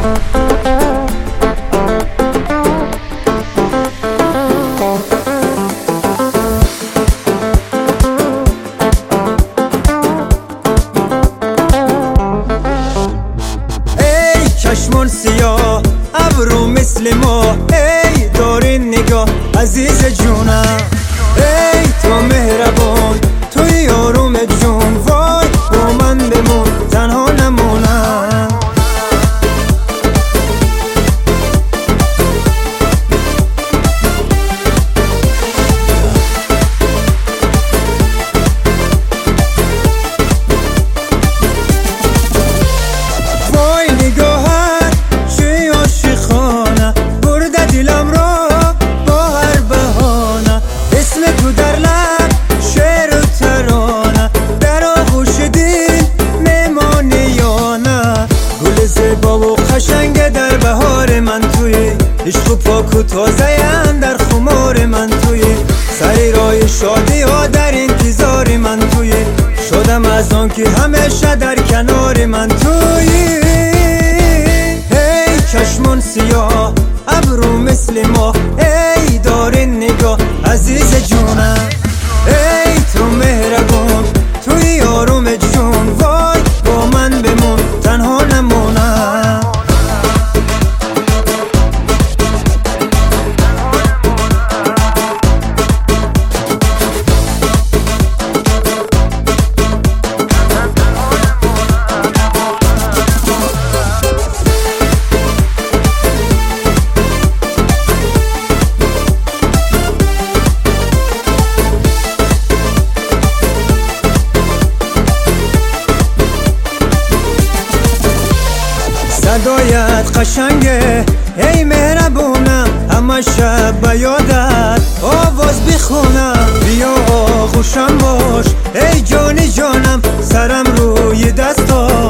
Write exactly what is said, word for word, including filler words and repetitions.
چشمون سیاه ابرو مثل ما، ای دارین نگاه عزیز جونم، ای تو مهربان توی آروم جون، وای با من بمون تنها نمونم. وای نگاهت چه عاشقانه، برده دلم را با هر بهانه، اسم تو در لب شعر و ترانه، در آغوش دل میمانی یا نه. گل زیبا و قشنگ در بهار من توی، عشق و پاک و تازه اندر خمار من توی، سری رای شادی ها در انتظار من توی، شدم از آن که همیشه در کنار من توی. چشمون سیاه ابرو مثل ما، ای دارین نگاه عزیز جونم، ای تو مهربان توی آروم جون، وای با من بمون تنها نمونم. صدایت قشنگه ای مهربونم، همه شب به یادت آواز بخونم، بیا آغوشم باش ای جانی جانم، سرم روی دستا